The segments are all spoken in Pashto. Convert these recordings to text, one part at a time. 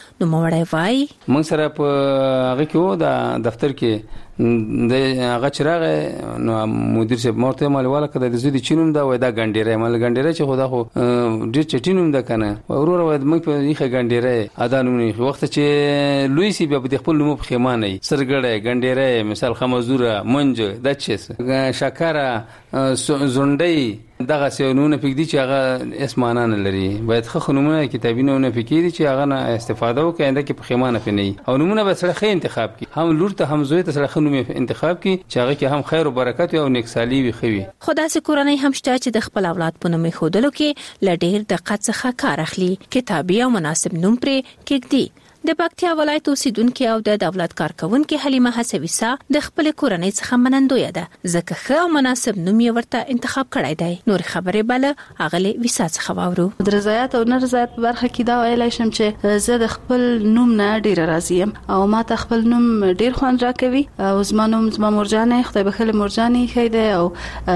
نو موړی وای موږ سره په هغه کې د دفتر کې د هغه چراغ نو مدیر صاحب مرته مالواله کده د زودي چینوم دا وای دا ګنډيره مال ګنډيره چې خدا خو ډیر چټینوم دا کنه ورور وای موږ په یخه ګنډيره ادانوم وخت چې لوی سی به د خپل نوم په خیمانه سرګړې ګنډيره مثال خمزوره منج د چس شکره زونډي دغه سيونونه پکې چې هغه اسمانه نه لري باید خو نمونه کتابونه پکې دي چې هغه نه استفاده وکړي انده کې په خیمانه پني او نمونه به سره خې انتخاب کی هم لور ته هم زوی ته سره خنوم انتخاب کی چې هغه کې هم خیر او برکت او نیکسالي وي خوي خدا سي کورنۍ هم شته چې د خپل اولاد په نوم خودلو کې لډیر دقت څخه کار اخلي کتابي او مناسب نوم پرې کېږي د پکتیا ولایت اوسیدونکو او د دولت کارکونکو حلیمه حسویسا د خپل کورنۍ څخه منندوی ده ځکه ښه مناسب نوم یې ورته انتخاب کړی دی نور خبرې بل اغلی ویسا څخه واورو د رضایت او نرضایت په برخه کې دا ویلای شم چې زه د خپل نوم نه ډیر راضی یم او ما ته خپل نوم ډیر خوند راکوي او زما نوم زما مرجانه خدای بخله مرجانه خیده او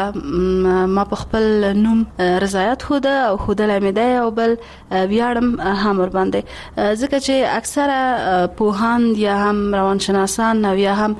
طلبه ما په خپل نوم رضایت خو ده او خو د لمیده او بل بیاړم هم ور باندې ځکه چې اکثره پوهان یا هم روانشناسان او یا هم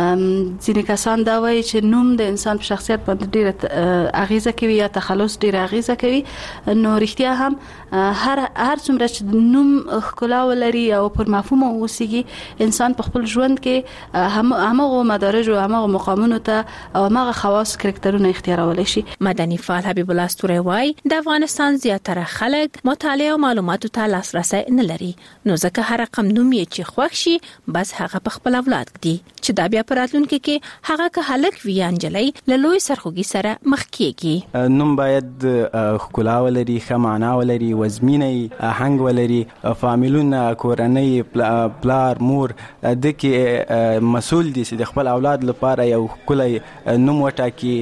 ځینې کسان دا وایي چې نوم د انسان په شخصیت باندې ډیره اغیزه کوي یا تخلص ډیره اغیزه کوي نو رښتیا هم هر څومره چې نوم ښکلا ولري او پر مفهوم اوسېږي انسان په خپل ژوند کې همغه مدارج او همغه مقامونو ته او همغه خواص کرکټرونه اختیارولای شي مدني فعال حبیب الله استوري وایي د افغانستان زیاتره خلک مطالعه او معلوماتو ته لاسرسي نه لري نو ځکه هر رقم نوم یې چې خوښ شي بس هغه په خپل اولاد دی چې دا بیا پراتلونکو کې هغه که هلک وی انجلۍ له لوی سرخوږي سره مخ کیږي نوم باید ښکلا ولري ښه معنا ولري وزمینه آهنګ ولري فامیلونه کورنۍ پلار مور د کې مسول دي چې د خپل اولاد لپاره یو ښکلی نوم وټاکي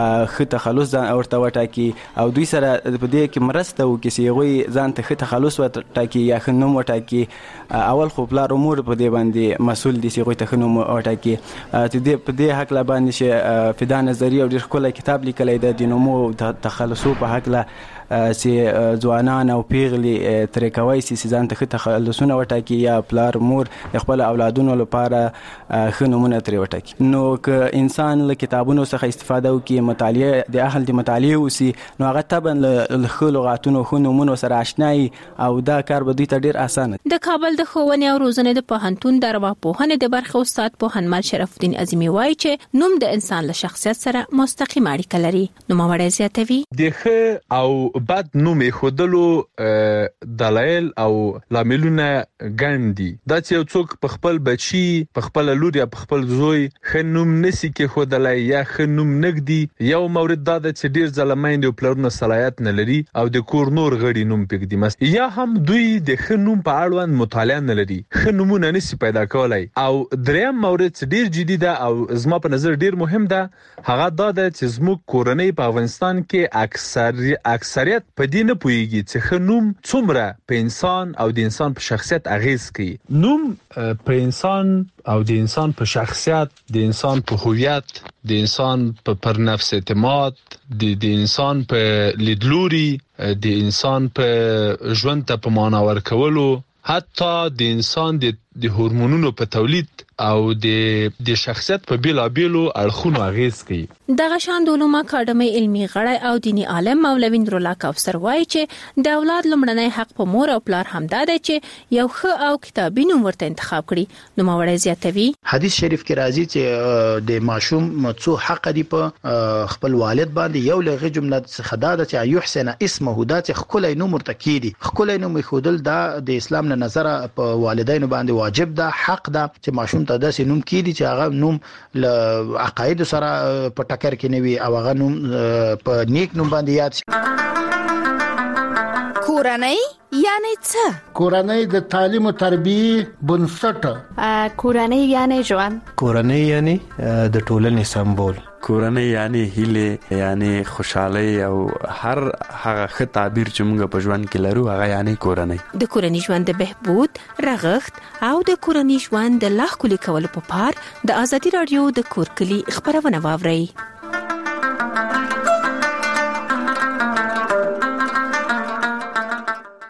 ښه تخلص ورته وټاکي او دوی سره په دې کې مرسته وکړي چې هغوی ځان ته ښه تخلص وټاکي یا ښه نوم وټاکي اول خو پلار امور په دې باندې مسول دي چې هغوی ته ښه نوم وټاکي په دې حق لا باندې چې فدا نظریه او ډېر ښکلی کتاب لیکلی دی د نومو تخلصو په هکله چې ځوانان او پیغلي ترې کوي چې ځان ته ښه تخلصونه وټاکي یا پلار مور د خپل اولادونو لپاره ښه نومونه ترې وټاکي نو که انسان له کتابونو څخه استفاده وکړي مطالعه د اهل د مطالعه وسي نو هغه طبعا له ښه لغاتونو ښه نومونو سره آشنایي او دا کار به دوی ته ډېر اسانه د کابل د ښوونې او روزنې د پوهنتون د ارواپوهنې د برخې استاد پوهنمل شرف الدین عظیمي وایي چې نوم د انسان له شخصیت سره مستقیم اړیکه لري نوموړی زیاتوي د ښه او بد نوم خودلو دلایل او لاملونه ګڼ دي دا چې یو څوک په خپل بچي په خپل لور یا په خپل زوی ښه نوم نسی کې خودلای یا ښه نوم نګدي یو مورد دا چې ډیر ځلمایند او پلرونه صلاحیت نه لري او د کور نور غړي نوم پکې یا هم دوی د ښه نوم په اړوند مطالعه نه لري ښه نومونه نسی پیدا کولای او دریم مورد چې ډیر جدي ده او زما په نظر ډیر مهم ده هغه دا ده چې زموږ کورنۍ په افغانستان کې اکثریت په دې نه پوهیږي چې ښه نوم څومره په انسان او د انسان په شخصیت اغیز کوي نوم په انسان او د انسان په شخصیت د انسان په هویت د انسان پر نفس اعتماد د انسان په لیدلوري د انسان په ژوند ته په معنا ورکولو حتی د انسان د هورمونونو په تولید او د شخصیت په بیلابیلو اړخونو اغیز کوي دغه شان د علومو اکاډمي علمي غړی او دینی عالم مولوی نورالله کوثر وایي چې د اولاد لمړنی حق په مور او پلار همدا دی چې یو ښه او کتابي نوم ورته انتخاب کړي نوموړی زیاتوي حدیث شریف کې راځي چې د ماشوم څو حق دی په خپل والد باندې یو لغه جمله څخه دا چې یحسن اسمه دا چې خپل نوم ورته کیدی خپل نوم خودل دا د اسلام له نظر په والدینو باندې واجب ده حق ده چې ماشوم ته داسې نوم کیدی چې هغه نوم له عقاید سره په ټکر کې نه وي او هغه نوم په نیک نوم باندې یاد شي کورنۍ یعنی څه؟ کورنۍ د تعلیم او تربیه بنسټ. کورنۍ یعنی ژوند. کورنۍ یعنی د ټولنې سمبول. کورنۍ یعنی هیله یعنی خوشحالي او هر هغه ښه تعبیر چې موږ په ژوند کې لرو هغه یعنی کورنۍ. د کورنۍ ژوند د بهبود رغښت او د کورنۍ ژوند د لا ښکلي کولو په پار د ازادي رادیو د کور کلی خبرونه واورئ.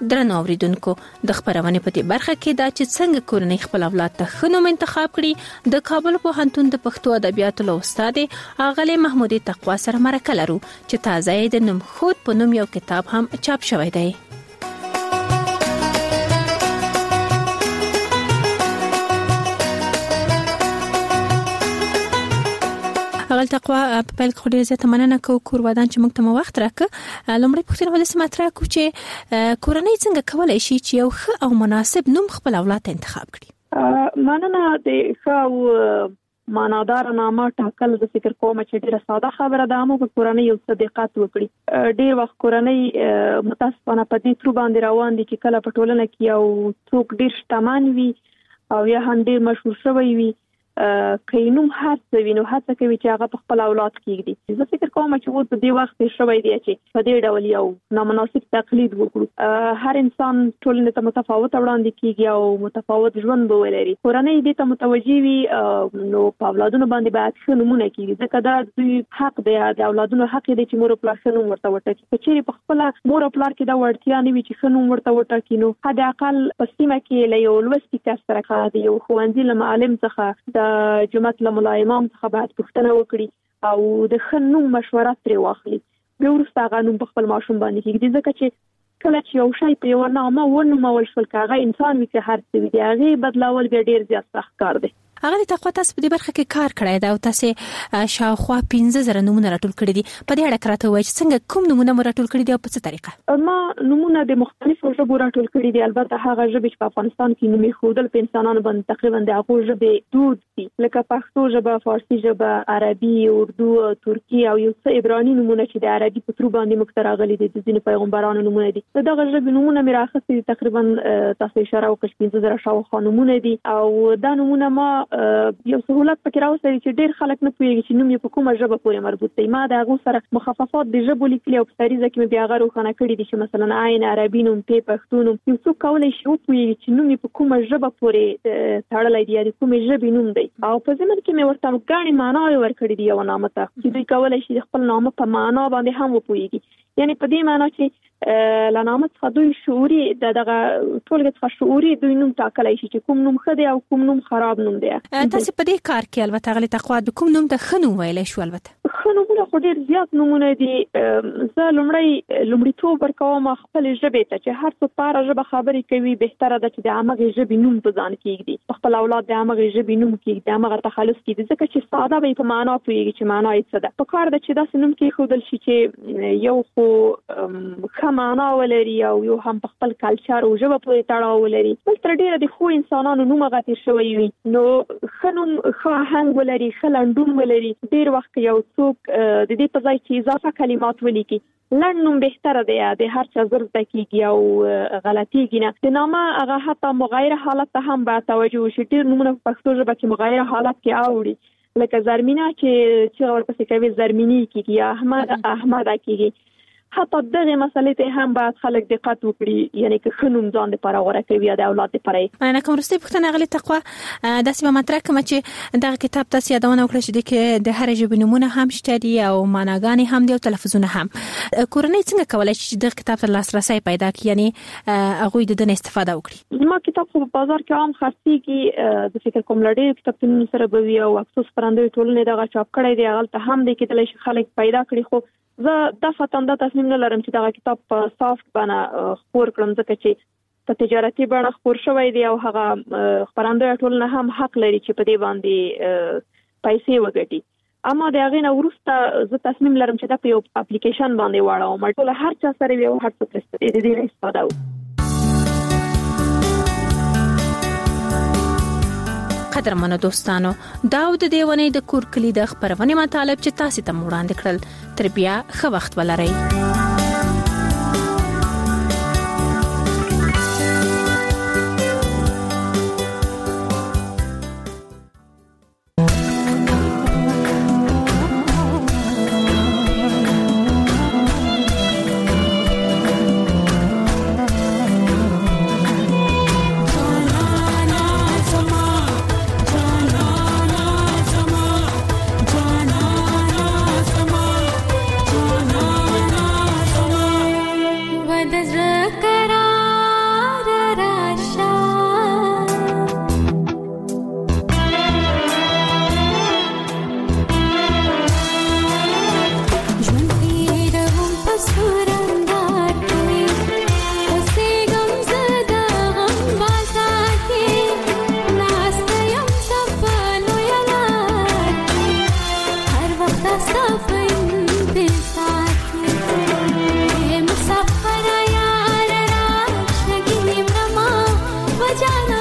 درنو اوریدونکو د خبرونه په دې برخه کې دا چې څنګه کورنۍ خپل اولاد ته ښه نوم انتخاب کړي د کابل پوهنتون د پښتو ادبیاتو له استاد اغلی محمودي تقوا سره مرکه لرو چې تازه د نوم خود په نوم یو کتاب هم چاپ شوی دی. اغل تقوا په پیل کې ډېر زیاته مننه کوم کور ودان چې موږ ته وخت راکړ. لومړی پوښتنه ولې سماترا کو چې کورنۍ څنګه کولای شي چې یو ښه او مناسب نوم خپل اولاد ته انتخاب کړي؟ مننه د ښه معنادار نامه ټاکل د فکر کوم چې ډیره ساده خبره ده، مو کورنۍ یو صداقت وکړي. ډیر وخت کورنۍ متاسفانه په دې تر باندې روان دي چې کله په ټولنه کې یو څوک ډیر شتمن وي او یا هم ډیر مشهور شوی وي، کینوم هڅه وینو هڅه کوي چې هغه په خپل اولاد کېږي. زه فکر کوم چې اوس په دې وخت کې شوی دی چې په دې ډول یو نامناسب تقلید وکړو. هر انسان ټولنې ته متفاوت وړاندې کېږي او متفاوت ژوند به ولري. کورنۍ دې ته متوجي وي نو په اولادونو باندې باید ښه نومونه کېږي، ځکه دا دوی حق دی، د اولادونو حق دی چې مور او پلار ښه نوم ورته وټاکي. که چېرې په خپل مور او پلار کې دا وړتیا نه وي چې ښه نوم ورته وټاکي، نو حد اقل په سیمه کې له یو لوستي کس سره د یو ښوونځي له معلم څخه د جماعت له ملا امام څخه باید پوښتنه وکړي او د ښه نوم مشوره ترې واخلي. بیا وروسته هغه نوم په خپل ماشوم باندې کېږدي، ځکه چې کله چې یو شی په یو نامه ونومول شول که هغه انسان وي که هر څه وي، د هغې بدلول بیا ډېر زیات سخت کار دی. هغه د تقوا تاسو په دې برخه کې کار کړی دا او تاسو شاوخوا 15,000 نمونه راټول کړی دي. په دې اړه راته وایي چې څنګه کوم نمونه مو راټول کړی دي او په څه طریقه؟ ما نمونه د مختلفو ژبو راټول کړی دي. البته هغه ژبې چې په افغانستان کې نومې ښودل په انسانانو باندې تقریبا د هغو ژبې دود دي، لکه پښتو ژبه، فارسي ژبه، عربي، اردو، ترکي او یو څه عبراني نمونه چې د عربي په ترو باندې موږ ته راغلي دي، د ځینو پیغمبرانو نمونه دي. دغه ژبې نمونه مې راخستې دي، تقریبا تاسو اشاره وکړئ 15,000 شاوخوا نمونه دي. او دا نمونه ما یو سهولت پکې راوستل چې ډېر خلک نه پوهیږي چې نوم یې په کومه ژبه پورې مربوط دی. ما د هغو سره مخففات د ژبو لیکلي او په سریزه کې مې بیا هغه روښانه کړي دي چې مثلا عین عربي نوم، پې پښتو نوم. یو څوک کولی شي وپوهیږي چې نوم یې په کومه ژبه پورې تړلی دی یا د کومې ژبې نوم دی. او په ضمن کې مې ورته ګڼې معناوې ورکړي دي یو نامه ته چې دوی کولی شي د خپل نامه په معنا باندې هم وپوهیږي. یعنی په دې معنا چې له نامه څخه دوی شعوري دغه ټولګه څخه شعوري دوی نوم ټاکلی شي چې کوم نوم ښه دی او کوم نوم خراب نوم دی. تاسو په دې کار کې البته غلي تقوا د کوم نوم د ښه نوم ویلی شو؟ البته ښه نومونه خو ډېر زیات نومونه دي. زه لومړیتوب ورکوم خپلې ژبې ته چې هر څوک په هره ژبه خبرې کوي، بهتره ده چې د همغې ژبې نوم په ځان کېږدي، خپل اولاد د همغې ژبې نوم کېږدي، همغه تخلص کېږدي، ځکه چې ساده به یې په معنا پوهېږي چې معنا یې څه ده. په کار ده چې داسې نوم کېښودل شي چې یو خو ښه معنا ولري او یو هم په خپل کلچر او ژبه پورې تړاو ولري، بل تر ډېره د ښو انسانانو نوم هغه تېر شوی وي، نو ښه نوم ښه آهنګ ولري، ښه لنډون ولري. ډېر وخت یو څوک د دې په ځای چې اضافه کلمات ولیکي، لنډ نوم بهتره دی، د هر چا زر زده کېږي او غلطېږي نه. د نامه هغه حتی مغایره حالت ته هم باید توجه وشي. ډېر نومونه په پښتو ژبه کې مغایره حالت کې اوړي، لکه زرمینه چې ورپسې کوي زرمینی کېږي یا احمده کېږي. حتی دغه مسلې ته هم باید خلک دقت وکړي، یعنی که ښه نوم ځان دپاره غوره کوي یا د اولاد دپاره. مننه کوم. وروستۍ پوښتنه غلي تقوا داسې به مطرح کړم چې دغه کتاب تاسو یادونه وکړه چې د هرې ژبې نومونه هم شته دي او معناګانې هم دي او تلفظونه هم. کورنۍ څنګه کولی شي چې دغه کتاب ته لاسرسی پیدا کړي، یعنی هغوی د دې نه استفاده وکړي؟ زما کتاب خو په بازار کې عام خرڅېږي، د فکر کوم له ډېرو کتابتونونو سره به وي او افسوس خپرندویې ټولنې دغه چاپ کړی دی، هغلته هم دی کېدلی شي خلک پیدا کړي. خو زه دفعتاً دا تصمیم نه لرم چې دغه کتاب په سافت بڼه خپور کړم، ځکه چې په تجارتي بڼه خپور شوی دی او هغه خپرندویه ټولنه هم حق لري چې په دې باندې پیسې وګټي. اما د هغې نه وروسته زه تصمیم لرم چې دا په یو اپلیکیشن باندې واړوم، ټول هر چا سره وي او هر څوک د دې نه استفاده وکړي. قدرمنو دوستانو، دا د دې ونې د کور کلی د خبرونې مطالب چې تاسو ته وړاندې کړل. تر بیا ښه وخت ولرئ. Jana जाना